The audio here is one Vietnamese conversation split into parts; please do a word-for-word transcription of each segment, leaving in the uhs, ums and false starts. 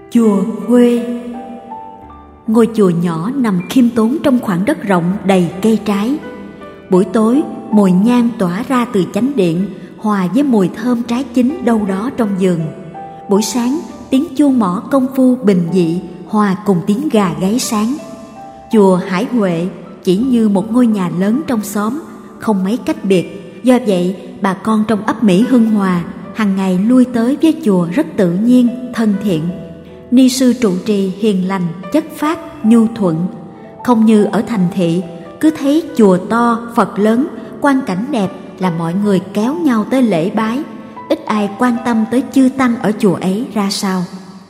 Chùa Quê. Ngôi chùa nhỏ nằm khiêm tốn trong khoảng đất rộng đầy cây trái. Buổi tối, mùi nhang tỏa ra từ chánh điện hòa với mùi thơm trái chín đâu đó trong vườn. Buổi sáng, tiếng chuông mõ công phu bình dị hòa cùng tiếng gà gáy sáng. Chùa Hải Huệ chỉ như một ngôi nhà lớn trong xóm, không mấy cách biệt. Do vậy, bà con trong ấp Mỹ Hưng Hòa hàng ngày lui tới với chùa rất tự nhiên, thân thiện. Ni sư trụ trì hiền lành, chất phác, nhu thuận. Không như ở thành thị, cứ thấy chùa to, Phật lớn, quang cảnh đẹp là mọi người kéo nhau tới lễ bái, ít ai quan tâm tới chư tăng ở chùa ấy ra sao.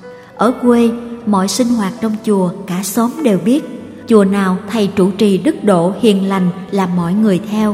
Ở quê, mọi sinh hoạt trong chùa cả xóm đều biết. Chùa nào thầy trụ trì đức độ hiền lành là mọi người theo.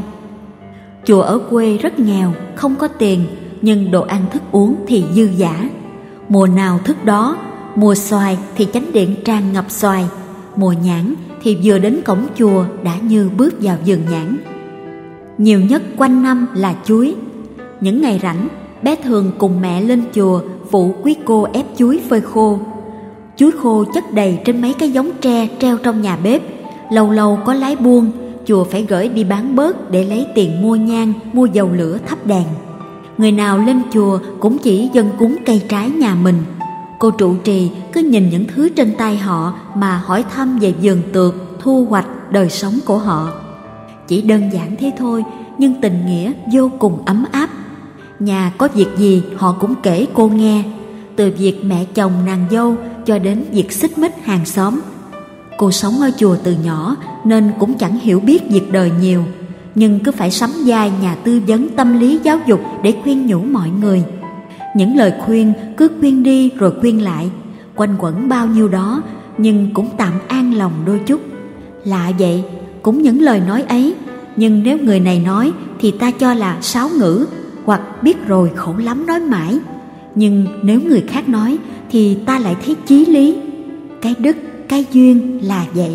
Chùa ở quê rất nghèo, không có tiền, nhưng đồ ăn thức uống thì dư dả. Mùa nào thức đó, mùa xoài thì chánh điện tràn ngập xoài, mùa nhãn thì vừa đến cổng chùa đã như bước vào vườn nhãn. Nhiều nhất quanh năm là chuối. Những ngày rảnh, bé thường cùng mẹ lên chùa phụ quý cô ép chuối phơi khô. Chuối khô chất đầy trên mấy cái giống tre treo trong nhà bếp, lâu lâu có lái buôn, chùa phải gửi đi bán bớt để lấy tiền mua nhang, mua dầu lửa thắp đèn. Người nào lên chùa cũng chỉ dâng cúng cây trái nhà mình. Cô trụ trì cứ nhìn những thứ trên tay họ mà hỏi thăm về vườn tược, thu hoạch, đời sống của họ. Chỉ đơn giản thế thôi, nhưng tình nghĩa vô cùng ấm áp. Nhà có việc gì họ cũng kể cô nghe, từ việc mẹ chồng nàng dâu cho đến việc xích mích hàng xóm. Cô sống ở chùa từ nhỏ nên cũng chẳng hiểu biết việc đời nhiều, nhưng cứ phải sắm vai nhà tư vấn tâm lý giáo dục để khuyên nhủ mọi người. Những lời khuyên cứ khuyên đi rồi khuyên lại, quanh quẩn bao nhiêu đó, nhưng cũng tạm an lòng đôi chút. Lạ vậy, cũng những lời nói ấy, nhưng nếu người này nói thì ta cho là sáo ngữ, hoặc biết rồi khổ lắm nói mãi. Nhưng nếu người khác nói thì ta lại thấy chí lý. Cái đức, cái duyên là vậy.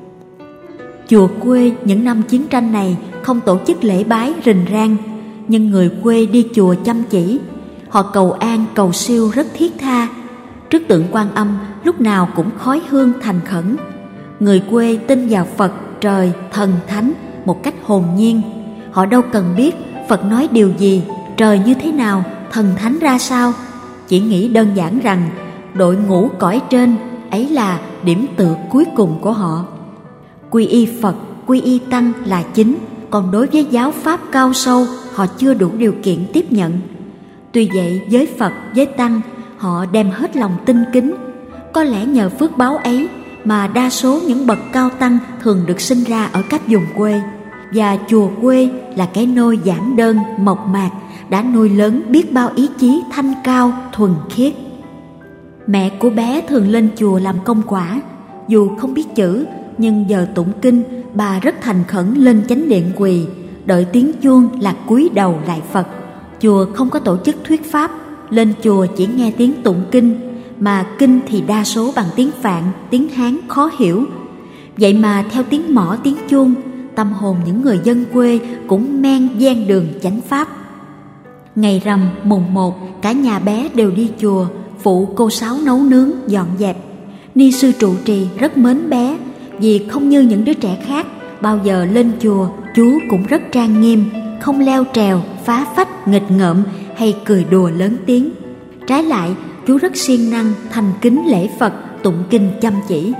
Chùa quê những năm chiến tranh này không tổ chức lễ bái rình rang, nhưng người quê đi chùa chăm chỉ. Họ cầu an cầu siêu rất thiết tha. Trước tượng Quan Âm lúc nào cũng khói hương thành khẩn. Người quê tin vào Phật, trời, thần, thánh một cách hồn nhiên. Họ đâu cần biết Phật nói điều gì, trời như thế nào, thần thánh ra sao. Chỉ nghĩ đơn giản rằng đội ngũ cõi trên ấy là điểm tựa cuối cùng của họ. Quy y Phật, quy y Tăng là chính, còn đối với giáo pháp cao sâu họ chưa đủ điều kiện tiếp nhận. Tuy vậy với Phật, với Tăng họ đem hết lòng tinh kính. Có lẽ nhờ phước báo ấy mà đa số những bậc cao tăng thường được sinh ra ở các vùng quê. Và chùa quê là cái nôi giản đơn, mộc mạc, đã nuôi lớn biết bao ý chí thanh cao, thuần khiết. Mẹ của bé thường lên chùa làm công quả. Dù không biết chữ, nhưng giờ tụng kinh, bà rất thành khẩn lên chánh điện quỳ, đợi tiếng chuông là cúi đầu lại Phật. Chùa không có tổ chức thuyết pháp, lên chùa chỉ nghe tiếng tụng kinh, mà kinh thì đa số bằng tiếng Phạn, tiếng Hán khó hiểu. Vậy mà theo tiếng mõ tiếng chuông, tâm hồn những người dân quê cũng men gian đường chánh pháp. Ngày rằm mùng một, cả nhà bé đều đi chùa phụ cô Sáu nấu nướng, dọn dẹp. Ni sư trụ trì rất mến bé, vì không như những đứa trẻ khác, bao giờ lên chùa chú cũng rất trang nghiêm, không leo trèo, phá phách, nghịch ngợm hay cười đùa lớn tiếng. Trái lại, chú rất siêng năng, thành kính lễ Phật, tụng kinh chăm chỉ.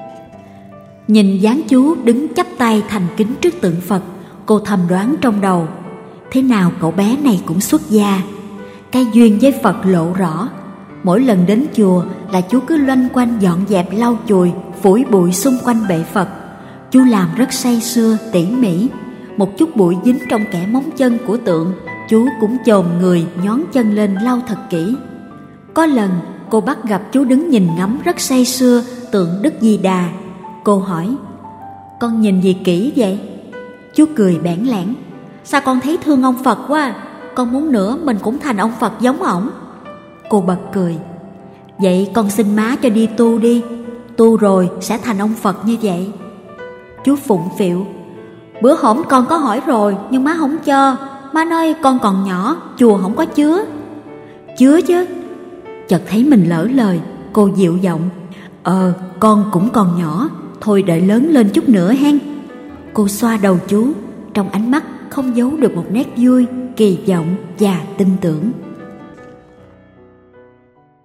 Nhìn dáng chú đứng chắp tay thành kính trước tượng Phật, cô thầm đoán trong đầu, thế nào cậu bé này cũng xuất gia. Cái duyên với Phật lộ rõ. Mỗi lần đến chùa là chú cứ loanh quanh dọn dẹp lau chùi, phủi bụi xung quanh bệ Phật. Chú làm rất say sưa, tỉ mỉ. Một chút bụi dính trong kẽ móng chân của tượng, chú cũng chồm người nhón chân lên lau thật kỹ. Có lần cô bắt gặp chú đứng nhìn ngắm rất say sưa tượng Đức Di Đà. Cô hỏi, con nhìn gì kỹ vậy? Chú cười bẽn lẽn, sao con thấy thương ông Phật quá à? Con muốn nữa mình cũng thành ông Phật giống ổng. Cô bật cười, vậy con xin má cho đi tu đi, tu rồi sẽ thành ông Phật như vậy. Chú phụng phịu, bữa hổm con có hỏi rồi nhưng má không cho. Má nói con còn nhỏ, chùa không có chứa. Chứa chứ. Chợt thấy mình lỡ lời, cô dịu giọng: Ờ, con cũng còn nhỏ, thôi đợi lớn lên chút nữa hen. Cô xoa đầu chú, trong ánh mắt không giấu được một nét vui, kỳ vọng và tin tưởng.